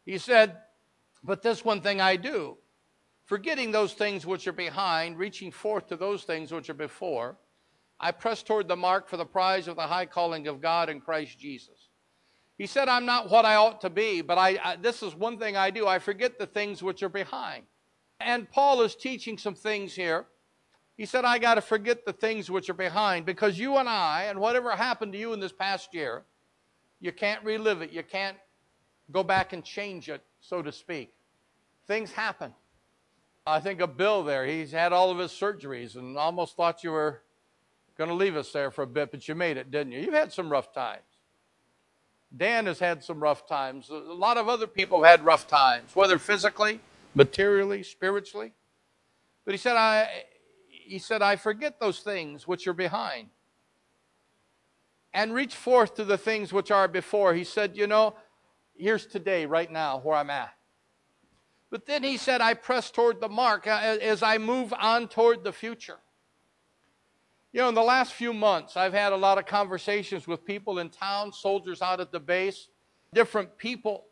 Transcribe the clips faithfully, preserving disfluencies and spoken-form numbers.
He said, but this one thing I do, forgetting those things which are behind, reaching forth to those things which are before, I press toward the mark for the prize of the high calling of God in Christ Jesus. He said, I'm not what I ought to be, but I, I this is one thing I do. I forget the things which are behind. And Paul is teaching some things here. He said, I got to forget the things which are behind, because you and I, and whatever happened to you in this past year, you can't relive it. You can't go back and change it, so to speak. Things happen. I think of Bill there. He's had all of his surgeries and almost thought you were going to leave us there for a bit, but you made it, didn't you? You've had some rough times. Dan has had some rough times. A lot of other people have had rough times, whether physically, materially, spiritually. But he said, I, he said, I forget those things which are behind and reach forth to the things which are before. He said, you know, here's today, right now, where I'm at. But then he said, I press toward the mark as I move on toward the future. You know, in the last few months, I've had a lot of conversations with people in town, soldiers out at the base, different people,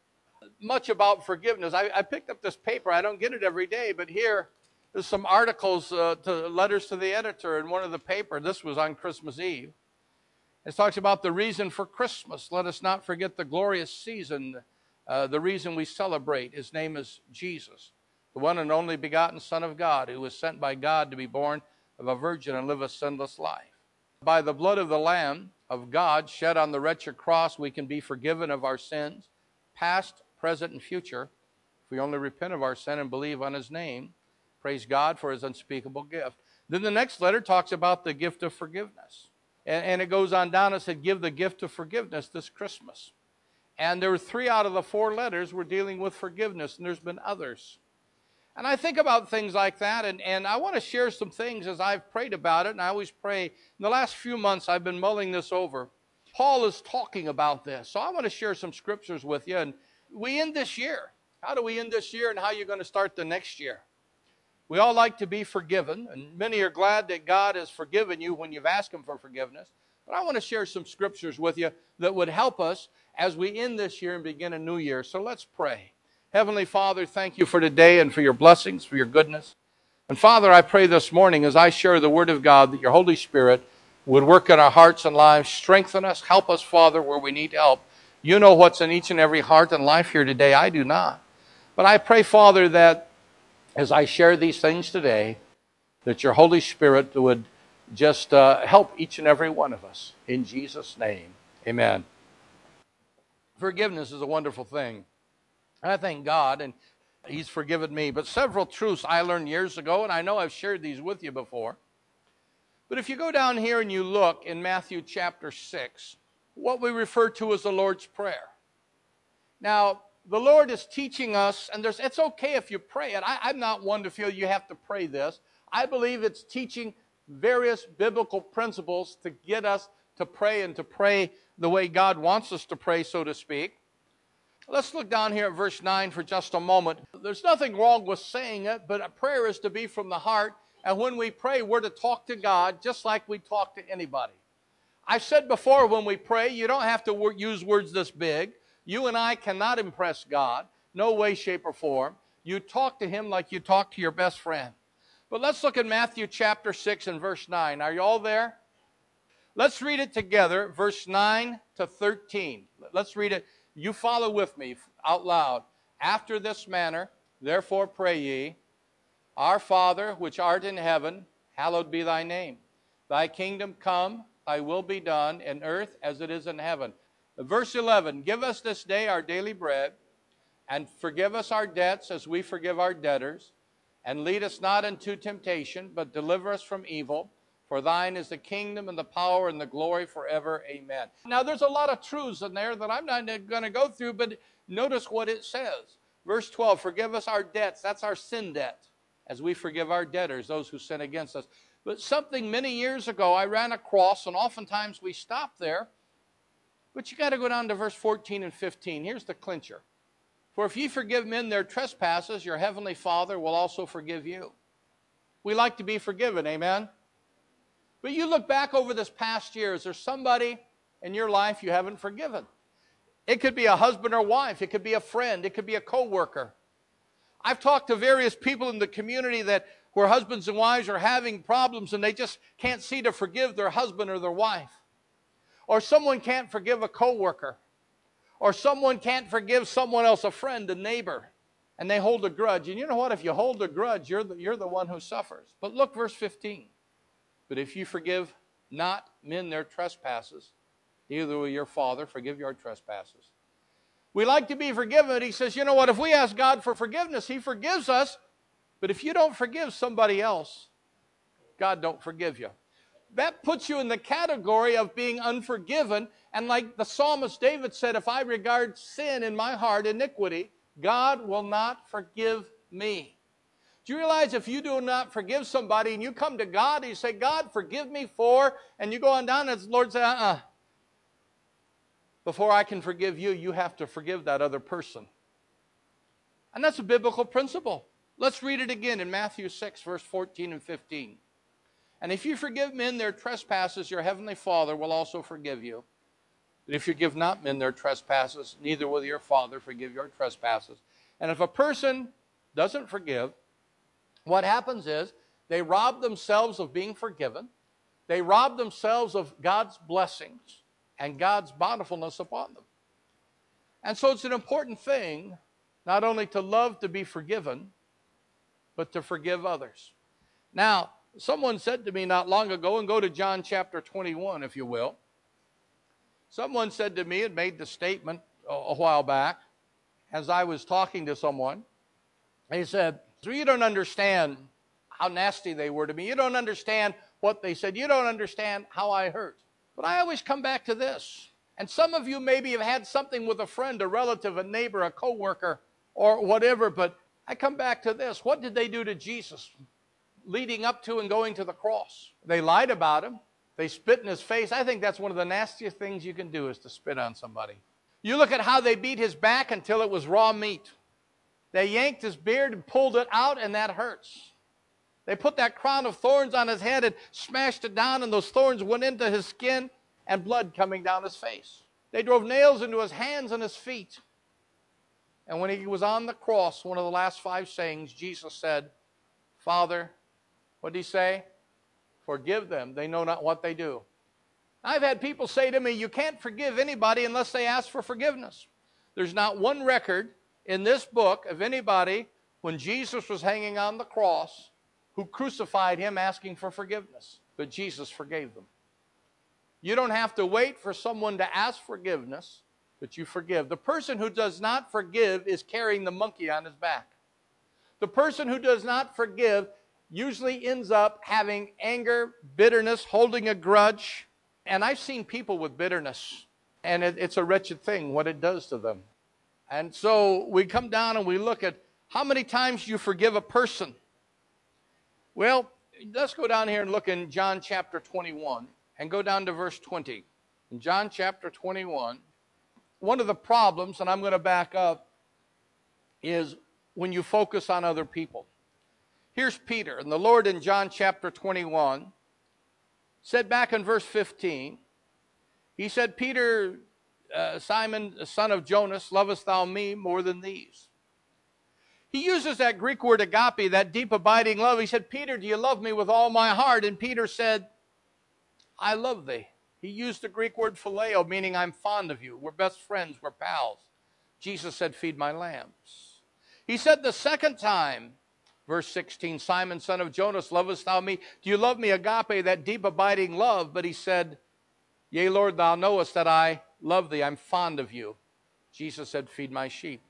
much about forgiveness. I, I picked up this paper. I don't get it every day, but here, there's some articles, uh, to letters to the editor in one of the paper. This was on Christmas Eve. It talks about the reason for Christmas. Let us not forget the glorious season, uh, the reason we celebrate. His name is Jesus, the one and only begotten Son of God, who was sent by God to be born of a virgin and live a sinless life. By the blood of the Lamb of God shed on the wretched cross, we can be forgiven of our sins, past, present, and future, if we only repent of our sin and believe on his name. Praise God for his unspeakable gift. Then the next letter talks about the gift of forgiveness. And, and it goes on down and said, give the gift of forgiveness this Christmas. And there were three out of the four letters were dealing with forgiveness, and there's been others. And I think about things like that, and, and I want to share some things as I've prayed about it, and I always pray. In the last few months, I've been mulling this over. Paul is talking about this, so I want to share some scriptures with you. And we end this year. How do we end this year, and how are you going to start the next year? We all like to be forgiven, and many are glad that God has forgiven you when you've asked him for forgiveness. But I want to share some scriptures with you that would help us as we end this year and begin a new year. So let's pray. Heavenly Father, thank you for today and for your blessings, for your goodness. And Father, I pray this morning as I share the word of God that your Holy Spirit would work in our hearts and lives, strengthen us, help us, Father, where we need help. You know what's in each and every heart and life here today. I do not. But I pray, Father, that as I share these things today, that your Holy Spirit would just uh, help each and every one of us. In Jesus' name, amen. Forgiveness is a wonderful thing. I thank God, and he's forgiven me. But several truths I learned years ago, and I know I've shared these with you before. But if you go down here and you look in Matthew chapter six, what we refer to as the Lord's Prayer. Now, the Lord is teaching us, and there's, it's okay if you pray it. I, I'm not one to feel you have to pray this. I believe it's teaching various biblical principles to get us to pray and to pray the way God wants us to pray, so to speak. Let's look down here at verse nine for just a moment. There's nothing wrong with saying it, but a prayer is to be from the heart. And when we pray, we're to talk to God just like we talk to anybody. I've said before, when we pray, you don't have to use words this big. You and I cannot impress God, no way, shape, or form. You talk to him like you talk to your best friend. But let's look at Matthew chapter six and verse nine. Are you all there? Let's read it together, verse nine to thirteen. Let's read it. You follow with me out loud. After this manner, therefore pray ye, Our Father, which art in heaven, hallowed be thy name. Thy kingdom come, thy will be done, in earth as it is in heaven. Verse eleven, give us this day our daily bread, and forgive us our debts as we forgive our debtors. And lead us not into temptation, but deliver us from evil. For thine is the kingdom and the power and the glory forever. Amen. Now, there's a lot of truths in there that I'm not going to go through, but notice what it says. Verse twelve, forgive us our debts. That's our sin debt, as we forgive our debtors, those who sin against us. But something many years ago I ran across, and oftentimes we stop there, but you got to go down to verse fourteen and fifteen. Here's the clincher. For if ye forgive men their trespasses, your heavenly Father will also forgive you. We like to be forgiven, amen? But you look back over this past year, is there somebody in your life you haven't forgiven? It could be a husband or wife. It could be a friend. It could be a coworker. I've talked to various people in the community that where husbands and wives are having problems and they just can't seem to forgive their husband or their wife. Or someone can't forgive a coworker. Or someone can't forgive someone else, a friend, a neighbor. And they hold a grudge. And you know what? If you hold a grudge, you're the, you're the one who suffers. But look, verse fifteen. But if you forgive not men their trespasses, neither will your Father forgive your trespasses. We like to be forgiven. He says, you know what? If we ask God for forgiveness, He forgives us. But if you don't forgive somebody else, God don't forgive you. That puts you in the category of being unforgiven. And like the psalmist David said, if I regard sin in my heart, iniquity, God will not forgive me. Do you realize if you do not forgive somebody and you come to God and you say, God, forgive me for, and you go on down and the Lord says, uh-uh. Before I can forgive you, you have to forgive that other person. And that's a biblical principle. Let's read it again in Matthew six, verse fourteen and fifteen. And if you forgive men their trespasses, your heavenly Father will also forgive you. But if you give not men their trespasses, neither will your Father forgive your trespasses. And if a person doesn't forgive, what happens is they rob themselves of being forgiven. They rob themselves of God's blessings and God's bountifulness upon them. And so it's an important thing not only to love to be forgiven, but to forgive others. Now, someone said to me not long ago, and go to John chapter twenty-one, if you will. Someone said to me and made the statement a, a while back, as I was talking to someone. He said, so you don't understand how nasty they were to me. You don't understand what they said. You don't understand how I hurt. But I always come back to this. And some of you maybe have had something with a friend, a relative, a neighbor, a coworker, or whatever, but I come back to this. What did they do to Jesus leading up to and going to the cross? They lied about him. They spit in his face. I think that's one of the nastiest things you can do is to spit on somebody. You look at how they beat his back until it was raw meat. They yanked his beard and pulled it out, and that hurts. They put that crown of thorns on his head and smashed it down, and those thorns went into his skin and blood coming down his face. They drove nails into his hands and his feet. And when he was on the cross, one of the last five sayings, Jesus said, Father, what did he say? Forgive them. They know not what they do. I've had people say to me, you can't forgive anybody unless they ask for forgiveness. There's not one record in this book of anybody when Jesus was hanging on the cross who crucified him asking for forgiveness. But Jesus forgave them. You don't have to wait for someone to ask forgiveness, but you forgive. The person who does not forgive is carrying the monkey on his back. The person who does not forgive usually ends up having anger, bitterness, holding a grudge. And I've seen people with bitterness, and it, it's a wretched thing what it does to them. And so we come down and we look at how many times you forgive a person. Well, let's go down here and look in John chapter twenty-one and go down to verse twenty. In John chapter twenty-one, one of the problems, and I'm going to back up, is when you focus on other people. Here's Peter, and the Lord in John chapter twenty-one said back in verse fifteen, he said, Peter, uh, Simon, son of Jonas, lovest thou me more than these? He uses that Greek word agape, that deep abiding love. He said, Peter, do you love me with all my heart? And Peter said, I love thee. He used the Greek word phileo, meaning I'm fond of you. We're best friends. We're pals. Jesus said, feed my lambs. He said the second time, verse sixteen, Simon, son of Jonas, lovest thou me? Do you love me, agape, that deep abiding love? But he said, yea, Lord, thou knowest that I love thee. I'm fond of you. Jesus said, feed my sheep.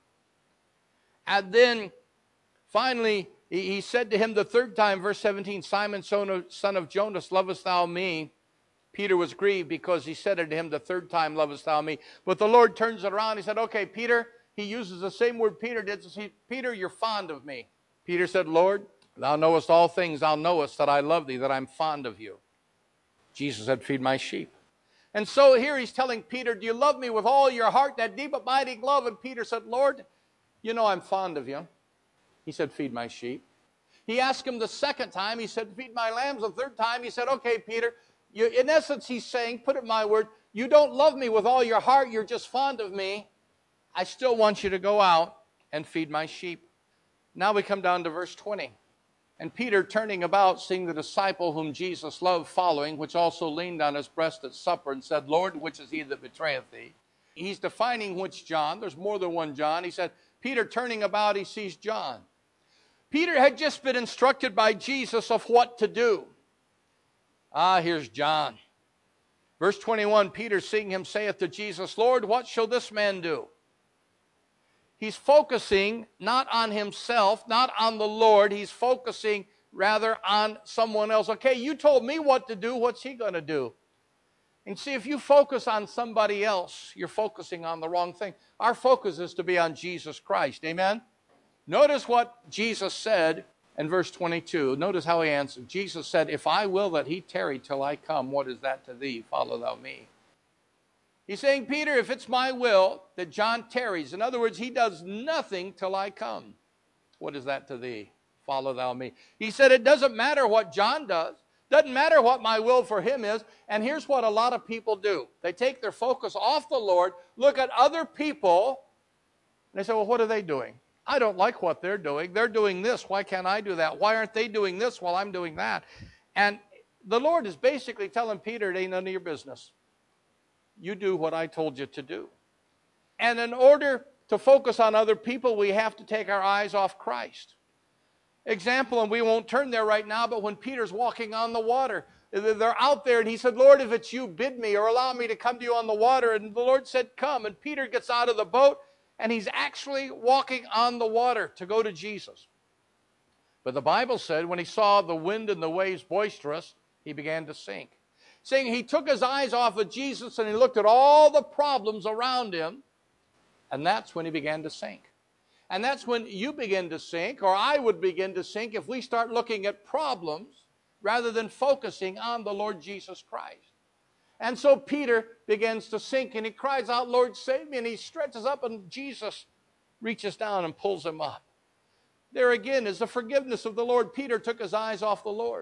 And then finally, he said to him the third time, verse seventeen, Simon, son of, son of Jonas, lovest thou me? Peter was grieved because he said it to him the third time, lovest thou me? But the Lord turns it around. He said, okay, Peter, he uses the same word Peter did. So he, Peter, you're fond of me. Peter said, Lord, thou knowest all things. Thou knowest that I love thee, that I'm fond of you. Jesus said, feed my sheep. And so here he's telling Peter, do you love me with all your heart, that deep abiding love? And Peter said, Lord, you know I'm fond of you. He said, feed my sheep. He asked him the second time. He said, feed my lambs. The third time, he said, okay, Peter, you, in essence, he's saying, put it in my word, you don't love me with all your heart. You're just fond of me. I still want you to go out and feed my sheep. Now we come down to verse twenty. And Peter, turning about, seeing the disciple whom Jesus loved following, which also leaned on his breast at supper, and said, Lord, which is he that betrayeth thee? He's defining which John. There's more than one John. He said, Peter, turning about, he sees John. Peter had just been instructed by Jesus of what to do. Ah, here's John. Verse twenty-one, Peter, seeing him, saith to Jesus, Lord, what shall this man do? He's focusing not on himself, not on the Lord. He's focusing rather on someone else. Okay, you told me what to do. What's he going to do? And see, if you focus on somebody else, you're focusing on the wrong thing. Our focus is to be on Jesus Christ. Amen? Notice what Jesus said in verse twenty-two. Notice how he answered. Jesus said, if I will that he tarry till I come, what is that to thee? Follow thou me. He's saying, Peter, if it's my will that John tarries, in other words, he does nothing till I come, what is that to thee? Follow thou me. He said, it doesn't matter what John does. Doesn't matter what my will for him is. And here's what a lot of people do. They take their focus off the Lord, look at other people, and they say, well, what are they doing? I don't like what they're doing. They're doing this. Why can't I do that? Why aren't they doing this while I'm doing that? And the Lord is basically telling Peter, it ain't none of your business. You do what I told you to do. And in order to focus on other people, we have to take our eyes off Christ. Example, and we won't turn there right now, but when Peter's walking on the water, they're out there, and he said, Lord, if it's you, bid me or allow me to come to you on the water. And the Lord said, come. And Peter gets out of the boat, and he's actually walking on the water to go to Jesus. But the Bible said when he saw the wind and the waves boisterous, he began to sink. Saying he took his eyes off of Jesus and he looked at all the problems around him, and that's when he began to sink. And that's when you begin to sink, or I would begin to sink, if we start looking at problems rather than focusing on the Lord Jesus Christ. And so Peter begins to sink, and he cries out, Lord, save me, and he stretches up, and Jesus reaches down and pulls him up. There again is the forgiveness of the Lord. Peter took his eyes off the Lord.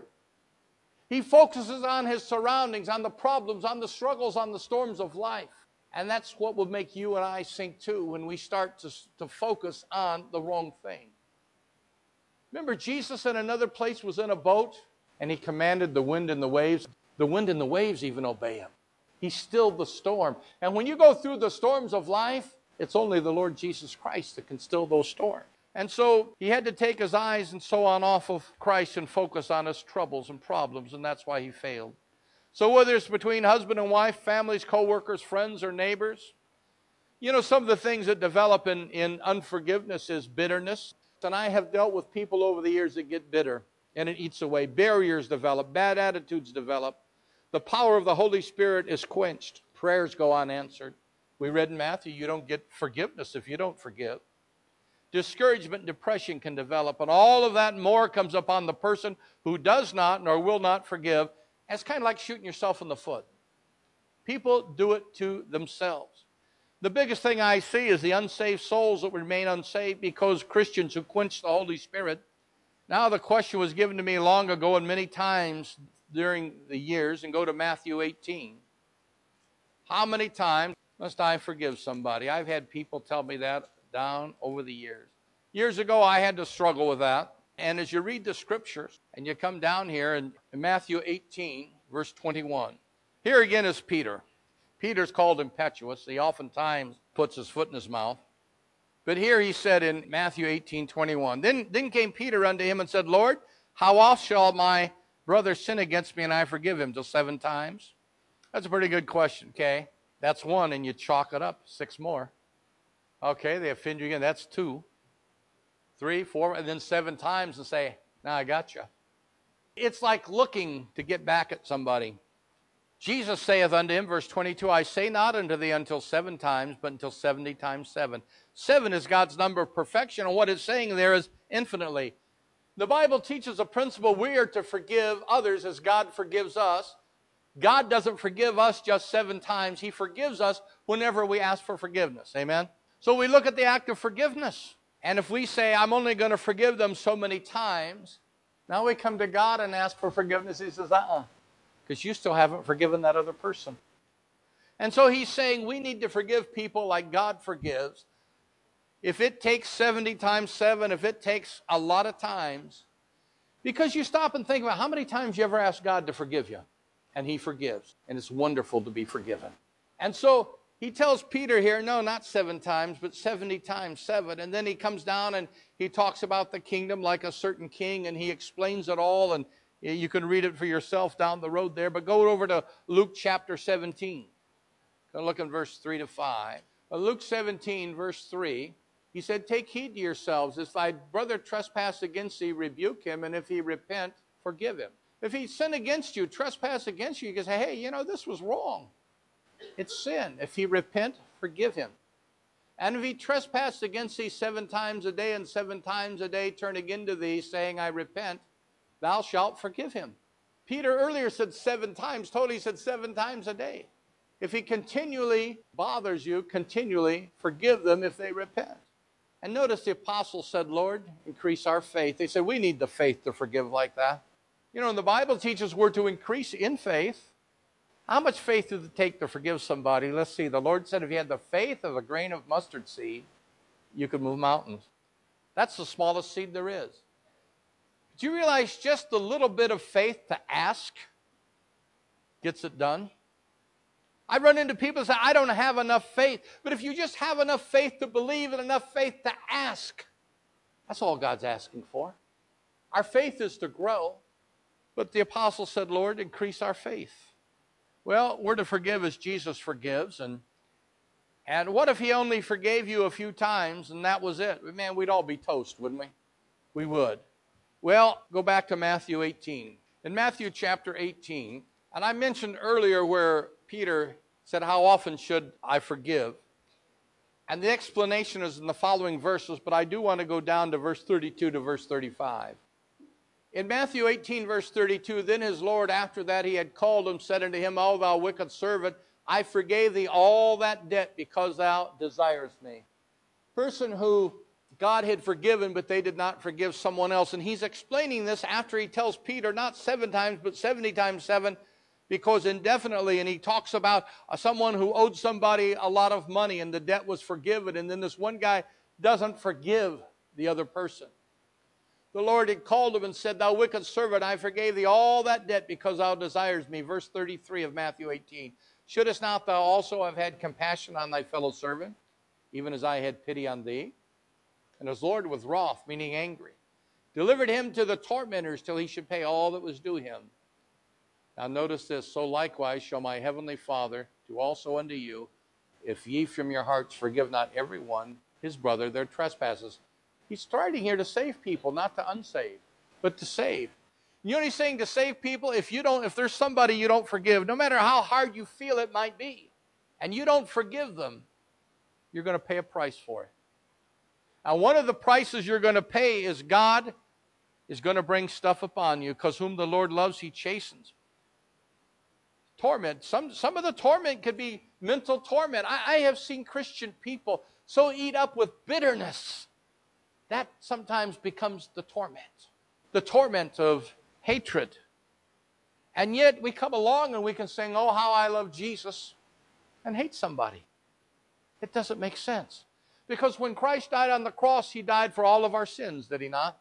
He focuses on his surroundings, on the problems, on the struggles, on the storms of life. And that's what will make you and I sink too, when we start to, to focus on the wrong thing. Remember, Jesus in another place was in a boat, and he commanded the wind and the waves. The wind and the waves even obey him. He stilled the storm. And when you go through the storms of life, it's only the Lord Jesus Christ that can still those storms. And so he had to take his eyes and so on off of Christ and focus on his troubles and problems, and that's why he failed. So whether it's between husband and wife, families, co-workers, friends, or neighbors, you know, some of the things that develop in, in unforgiveness is bitterness. And I have dealt with people over the years that get bitter, and it eats away. Barriers develop, bad attitudes develop. The power of the Holy Spirit is quenched. Prayers go unanswered. We read in Matthew, you don't get forgiveness if you don't forgive. Discouragement and depression can develop, and all of that and more comes upon the person who does not nor will not forgive. It's kind of like shooting yourself in the foot. People do it to themselves. The biggest thing I see is the unsaved souls that remain unsaved because Christians who quench the Holy Spirit. Now the question was given to me long ago and many times during the years, and go to Matthew eighteen. How many times must I forgive somebody? I've had people tell me that down over the years. Years ago, I had to struggle with that. And as you read the scriptures, and you come down here in, in Matthew eighteen, verse twenty-one, here again is Peter. Peter's called impetuous. He oftentimes puts his foot in his mouth. But here he said in Matthew eighteen, twenty-one, Then, then came Peter unto him and said, Lord, how oft shall my brother sin against me and I forgive him? Till seven times? That's a pretty good question, okay? That's one, and you chalk it up, six more. Okay, they offend you again. That's two, three, four, and then seven times and say, now I got you. It's like looking to get back at somebody. Jesus saith unto him, verse twenty-two, I say not unto thee until seven times, but until seventy times seven. Seven is God's number of perfection, and what it's saying there is infinitely. The Bible teaches a principle we are to forgive others as God forgives us. God doesn't forgive us just seven times. He forgives us whenever we ask for forgiveness. Amen? So we look at the act of forgiveness. And if we say, I'm only going to forgive them so many times, now we come to God and ask for forgiveness. He says, uh-uh, because you still haven't forgiven that other person. And so he's saying we need to forgive people like God forgives. if it takes seventy times seven, if it takes a lot of times, because you stop and think about how many times you ever ask God to forgive you, and he forgives, and it's wonderful to be forgiven. And so he tells Peter here, no, not seven times, but seventy times seven. And then he comes down and he talks about the kingdom like a certain king, and he explains it all, and you can read it for yourself down the road there. But go over to Luke chapter seventeen. Go look in verse three to five. Luke seventeen, verse three, he said, take heed to yourselves. If thy brother trespass against thee, rebuke him, and if he repent, forgive him. If he sin against you, trespass against you, you can say, hey, you know, this was wrong. It's sin. If he repent, forgive him. And if he trespass against thee seven times a day, and seven times a day turn again to thee, saying, I repent, thou shalt forgive him. Peter earlier said seven times. Totally said seven times a day. If he continually bothers you, continually forgive them if they repent. And notice the apostles said, Lord, increase our faith. They said, we need the faith to forgive like that. You know, and the Bible teaches we're to increase in faith. How much faith does it take to forgive somebody? Let's see. The Lord said if you had the faith of a grain of mustard seed, you could move mountains. That's the smallest seed there is. Do you realize just a little bit of faith to ask gets it done? I run into people who say, I don't have enough faith. But if you just have enough faith to believe and enough faith to ask, that's all God's asking for. Our faith is to grow. But the apostle said, Lord, increase our faith. Well, we're to forgive as Jesus forgives. And, and what if he only forgave you a few times and that was it? Man, we'd all be toast, wouldn't we? We would. Well, go back to Matthew eighteen. In Matthew chapter eighteen, and I mentioned earlier where Peter said, how often should I forgive? And the explanation is in the following verses, but I do want to go down to verse thirty-two to verse thirty-five. In Matthew eighteen, verse thirty-two, then his Lord, after that he had called him, said unto him, O thou wicked servant, I forgave thee all that debt because thou desirest me. Person who God had forgiven, but they did not forgive someone else. And he's explaining this after he tells Peter, not seven times, but seventy times seven, because indefinitely, and he talks about uh, someone who owed somebody a lot of money and the debt was forgiven, and then this one guy doesn't forgive the other person. The Lord had called him and said, thou wicked servant, I forgave thee all that debt because thou desires me. Verse thirty-three of Matthew eighteen. Shouldest not thou also have had compassion on thy fellow servant, even as I had pity on thee? And his Lord was wroth, meaning angry, delivered him to the tormentors till he should pay all that was due him. Now notice this, so likewise shall my heavenly Father do also unto you, if ye from your hearts forgive not every one his brother their trespasses. He's starting here to save people, not to unsave, but to save. You know what he's saying? To save people, if you don't, if there's somebody you don't forgive, no matter how hard you feel it might be, and you don't forgive them, you're going to pay a price for it. Now, one of the prices you're going to pay is God is going to bring stuff upon you, because whom the Lord loves, he chastens. Torment. Some, some of the torment could be mental torment. I, I have seen Christian people so eat up with bitterness. That sometimes becomes the torment. The torment of hatred. And yet we come along and we can sing, oh, how I love Jesus, and hate somebody. It doesn't make sense. Because when Christ died on the cross, he died for all of our sins, did he not?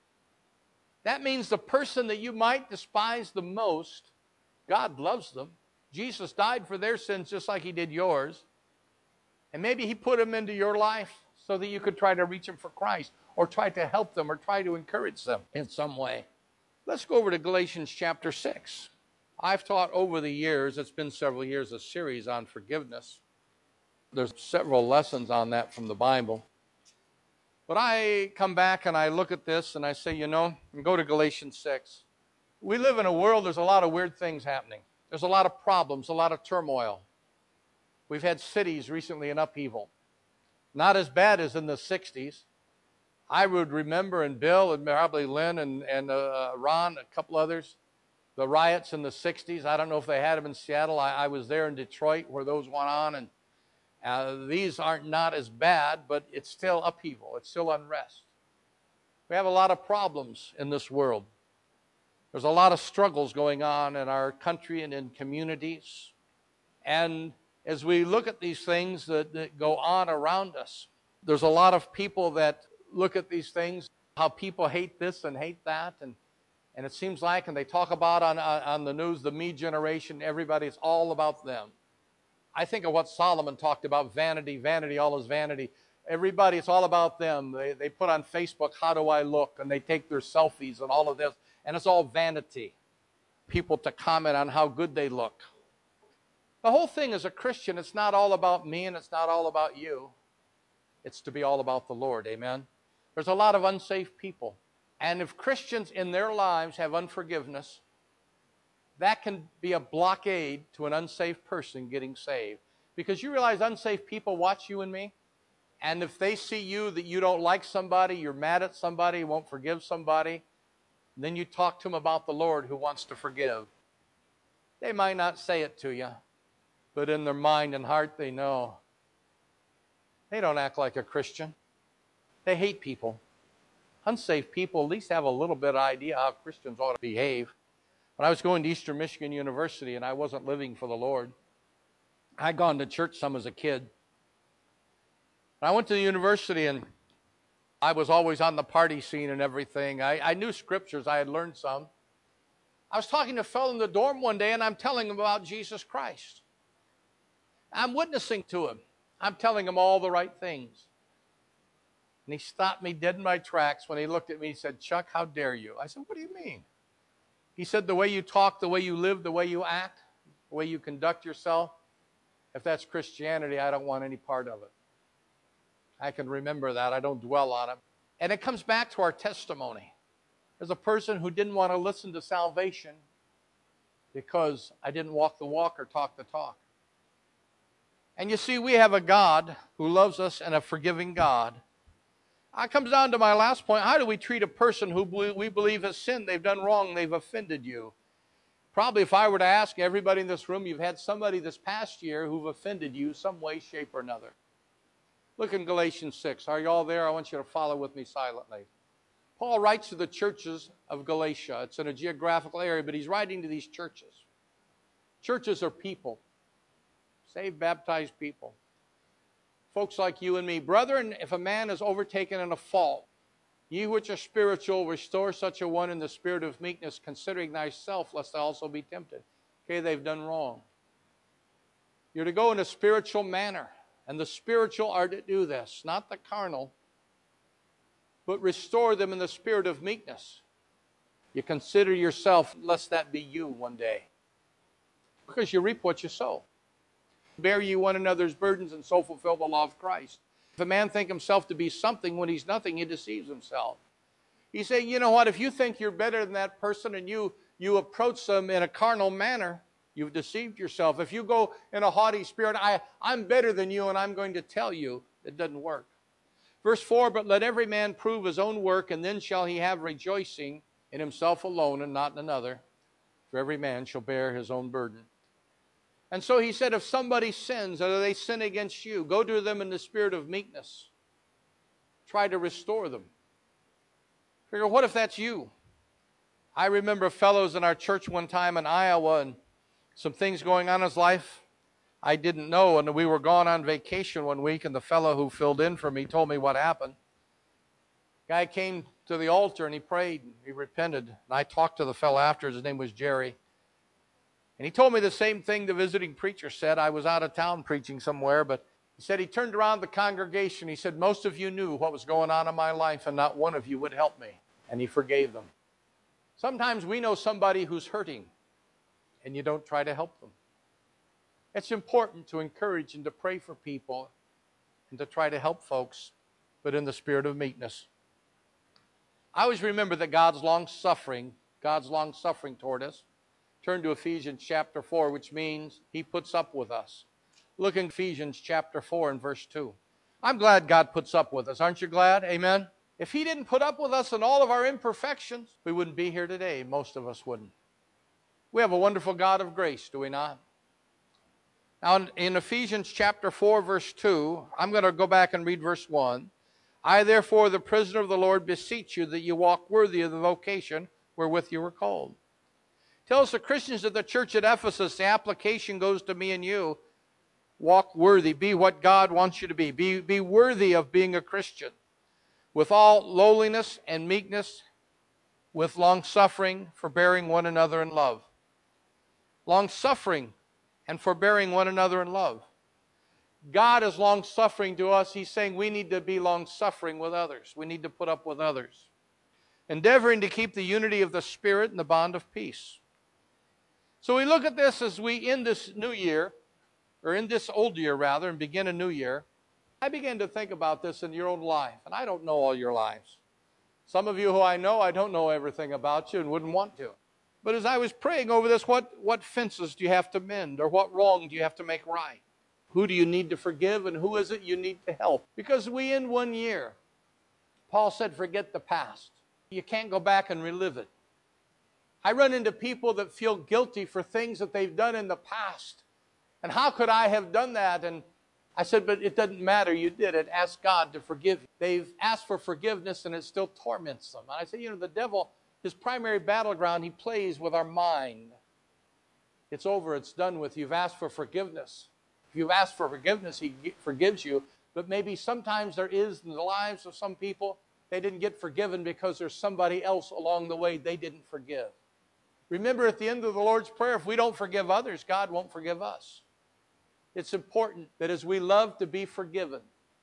That means the person that you might despise the most, God loves them. Jesus died for their sins just like he did yours. And maybe he put them into your life so that you could try to reach them for Christ, or try to help them, or try to encourage them in some way. Let's go over to Galatians chapter six. I've taught over the years, it's been several years, a series on forgiveness. There's several lessons on that from the Bible. But I come back and I look at this and I say, you know, and go to Galatians six. We live in a world, there's a lot of weird things happening. There's a lot of problems, a lot of turmoil. We've had cities recently in upheaval. Not as bad as in the sixties. I would remember, and Bill and probably Lynn and, and uh, Ron, a couple others, the riots in the sixties. I don't know if they had them in Seattle. I, I was there in Detroit where those went on, and Uh, these aren't not as bad, but it's still upheaval. It's still unrest. We have a lot of problems in this world. There's a lot of struggles going on in our country and in communities. And as we look at these things that, that go on around us, There's a lot of people that look at these things, how people hate this and hate that, and and it seems like, and they talk about on, on, on the news, the me generation, everybody, it's all about them. I think of what Solomon talked about, vanity, vanity, all is vanity. Everybody, it's all about them. They, they put on Facebook, how do I look? And they take their selfies and all of this, and it's all vanity. People to comment on how good they look. The whole thing as a Christian, it's not all about me and it's not all about you. It's to be all about the Lord, amen? There's a lot of unsafe people. And if Christians in their lives have unforgiveness, that can be a blockade to an unsafe person getting saved. Because you realize unsafe people watch you and me. And if they see you that you don't like somebody, you're mad at somebody, won't forgive somebody, then you talk to them about the Lord who wants to forgive. They might not say it to you, but in their mind and heart they know. They don't act like a Christian. They hate people. Unsafe people at least have a little bit of idea how Christians ought to behave. When I was going to Eastern Michigan University and I wasn't living for the Lord, I'd gone to church some as a kid. I went to the university and I was always on the party scene and everything. I, I knew scriptures. I had learned some. I was talking to a fellow in the dorm one day and I'm telling him about Jesus Christ. I'm witnessing to him. I'm telling him all the right things. And he stopped me dead in my tracks when he looked at me. He said, Chuck, how dare you? I said, what do you mean? He said, the way you talk, the way you live, the way you act, the way you conduct yourself, if that's Christianity, I don't want any part of it. I can remember that. I don't dwell on it. And it comes back to our testimony. There's a person who didn't want to listen to salvation because I didn't walk the walk or talk the talk. And you see, we have a God who loves us and a forgiving God. It comes down to my last point. How do we treat a person who we believe has sinned? They've done wrong. They've offended you. Probably if I were to ask everybody in this room, you've had somebody this past year who've offended you some way, shape, or another. Look in Galatians six. Are you all there? I want you to follow with me silently. Paul writes to the churches of Galatia. It's in a geographical area, but he's writing to these churches. Churches are people. Saved, baptized people. Folks like you and me. Brethren, if a man is overtaken in a fault, ye which are spiritual, restore such a one in the spirit of meekness, considering thyself, lest thou also be tempted. Okay, they've done wrong. You're to go in a spiritual manner. And the spiritual are to do this, not the carnal, but restore them in the spirit of meekness. You consider yourself, lest that be you one day. Because you reap what you sow. Bear ye one another's burdens and so fulfill the law of Christ. If a man think himself to be something when he's nothing, he deceives himself. He's saying, you know what, if you think you're better than that person and you, you approach them in a carnal manner, you've deceived yourself. If you go in a haughty spirit, I, I'm better than you and I'm going to tell you, it doesn't work. Verse four, but let every man prove his own work, and then shall he have rejoicing in himself alone and not in another. For every man shall bear his own burden. And so he said, if somebody sins, or they sin against you, go to them in the spirit of meekness. Try to restore them. Figure, what if that's you? I remember fellows in our church one time in Iowa, and some things going on in his life I didn't know. And we were gone on vacation one week, and the fellow who filled in for me told me what happened. Guy came to the altar, and he prayed, and he repented. And I talked to the fellow after. His name was Jerry. And he told me the same thing the visiting preacher said. I was out of town preaching somewhere, but he said he turned around the congregation. He said, most of you knew what was going on in my life, and not one of you would help me. And he forgave them. Sometimes we know somebody who's hurting, and you don't try to help them. It's important to encourage and to pray for people and to try to help folks, but in the spirit of meekness. I always remember that God's long-suffering, God's long-suffering toward us. Turn to Ephesians chapter four, which means he puts up with us. Look in Ephesians chapter four and verse two. I'm glad God puts up with us. Aren't you glad? Amen? If he didn't put up with us in all of our imperfections, we wouldn't be here today. Most of us wouldn't. We have a wonderful God of grace, do we not? Now, in Ephesians chapter four, verse two, I'm going to go back and read verse one. I, therefore, the prisoner of the Lord, beseech you that you walk worthy of the vocation wherewith you were called. Tells the Christians of the church at Ephesus, the application goes to me and you. Walk worthy. Be what God wants you to be. Be, be worthy of being a Christian. With all lowliness and meekness, with long-suffering, forbearing one another in love. Long-suffering and forbearing one another in love. God is long-suffering to us. He's saying we need to be long-suffering with others. We need to put up with others. Endeavoring to keep the unity of the Spirit and the bond of peace. So we look at this as we end this new year, or in this old year rather, and begin a new year. I began to think about this in your own life, and I don't know all your lives. Some of you who I know, I don't know everything about you and wouldn't want to. But as I was praying over this, what, what fences do you have to mend, or what wrong do you have to make right? Who do you need to forgive, and who is it you need to help? Because we end one year. Paul said, forget the past. You can't go back and relive it. I run into people that feel guilty for things that they've done in the past. And how could I have done that? And I said, but it doesn't matter. You did it. Ask God to forgive you. They've asked for forgiveness and it still torments them. And I said, you know, the devil, his primary battleground, he plays with our mind. It's over. It's done with. You've asked for forgiveness. If you've asked for forgiveness, he forgives you. But maybe sometimes there is in the lives of some people, they didn't get forgiven because there's somebody else along the way they didn't forgive. Remember, at the end of the Lord's Prayer, if we don't forgive others, God won't forgive us. It's important that as we love to be forgiven,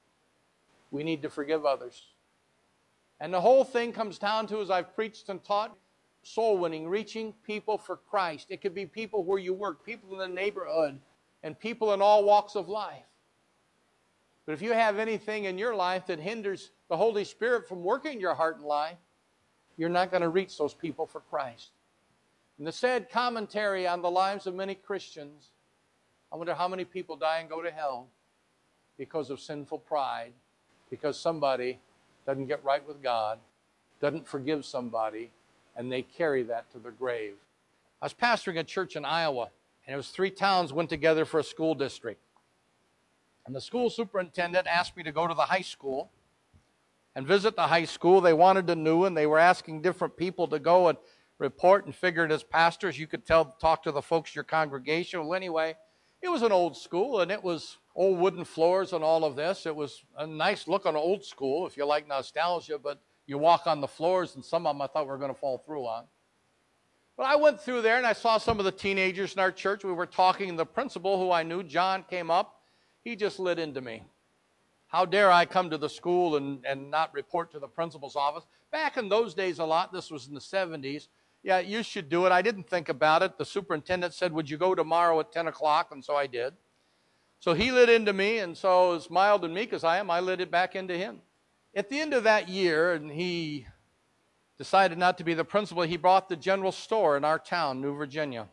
we need to forgive others. And the whole thing comes down to, as I've preached and taught, soul winning, reaching people for Christ. It could be people where you work, people in the neighborhood, and people in all walks of life. But if you have anything in your life that hinders the Holy Spirit from working your heart and life, you're not going to reach those people for Christ. And the sad commentary on the lives of many Christians, I wonder how many people die and go to hell because of sinful pride, because somebody doesn't get right with God, doesn't forgive somebody, and they carry that to their grave. I was pastoring a church in Iowa, and it was three towns went together for a school district. And the school superintendent asked me to go to the high school and visit the high school. They wanted to know, and they were asking different people to go and report, and figured as pastors you could tell, talk to the folks in your congregation. Well, anyway, it was an old school, and it was old wooden floors and all of this. It was a nice looking old school, if you like nostalgia, but you walk on the floors, and some of them I thought we were going to fall through on. But I went through there, and I saw some of the teenagers in our church. We were talking, and the principal, who I knew, John, came up. He just lit into me. How dare I come to the school and, and not report to the principal's office? Back in those days a lot, this was in the seventies, yeah, you should do it. I didn't think about it. The superintendent said, would you go tomorrow at ten o'clock? And so I did. So he lit into me, and so as mild and meek as I am, I lit it back into him. At the end of that year, and he decided not to be the principal, he bought the general store in our town, New Virginia.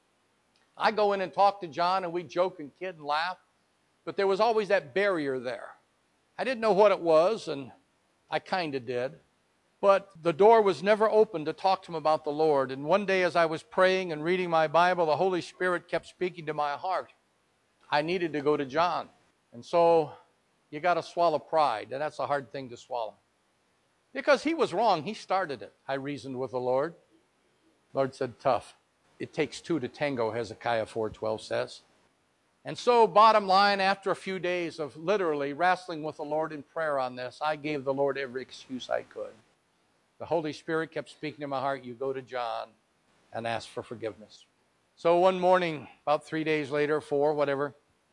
I go in and talk to John, and we joke and kid and laugh, but there was always that barrier there. I didn't know what it was, and I kind of did. But the door was never open to talk to him about the Lord. And one day as I was praying and reading my Bible, the Holy Spirit kept speaking to my heart. I needed to go to John. And so you got to swallow pride, and that's a hard thing to swallow. Because he was wrong. He started it. I reasoned with the Lord. The Lord said, tough. It takes two to tango, Hezekiah four twelve says. And so, bottom line, after a few days of literally wrestling with the Lord in prayer on this, I gave the Lord every excuse I could. The Holy Spirit kept speaking to my heart, you go to John and ask for forgiveness. So one morning, about three days later, four, whatever,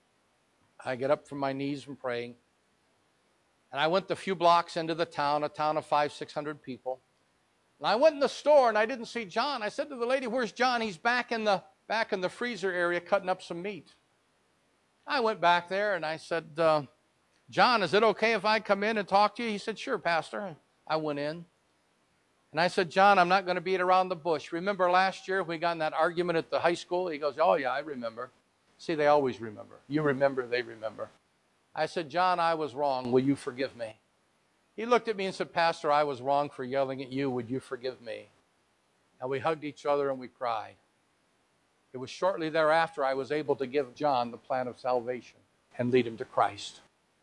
I get up from my knees from praying. And I went a few blocks into the town, a town of five, six hundred people. And I went in the store and I didn't see John. I said to the lady, where's John? He's back in the, back in the freezer area cutting up some meat. I went back there and I said, uh, John, is it okay if I come in and talk to you? He said, sure, Pastor. I went in. And I said, John, I'm not going to beat around the bush. Remember last year we got in that argument at the high school? He goes, oh, yeah, I remember. See, they always remember. You remember, they remember. I said, John, I was wrong. Will you forgive me? He looked at me and said, Pastor, I was wrong for yelling at you. Would you forgive me? And we hugged each other and we cried. It was shortly thereafter I was able to give John the plan of salvation and lead him to Christ.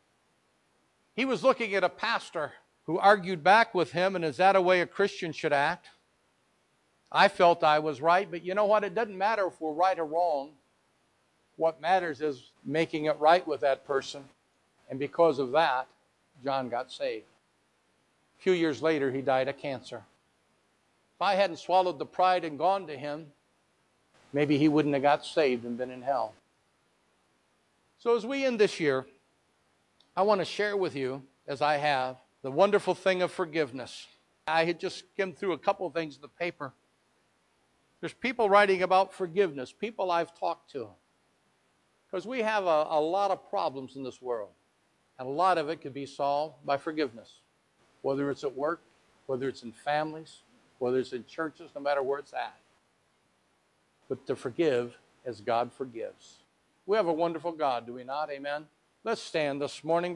He was looking at a pastor who argued back with him, and is that a way a Christian should act? I felt I was right, but you know what? It doesn't matter if we're right or wrong. What matters is making it right with that person. And because of that, John got saved. A few years later, he died of cancer. If I hadn't swallowed the pride and gone to him, maybe he wouldn't have got saved and been in hell. So as we end this year, I want to share with you, as I have, the wonderful thing of forgiveness. I had just skimmed through a couple of things in the paper. There's people writing about forgiveness, people I've talked to. Because we have a, a lot of problems in this world. And a lot of it could be solved by forgiveness. Whether it's at work, whether it's in families, whether it's in churches, no matter where it's at. But to forgive as God forgives. We have a wonderful God, do we not? Amen? Let's stand this morning.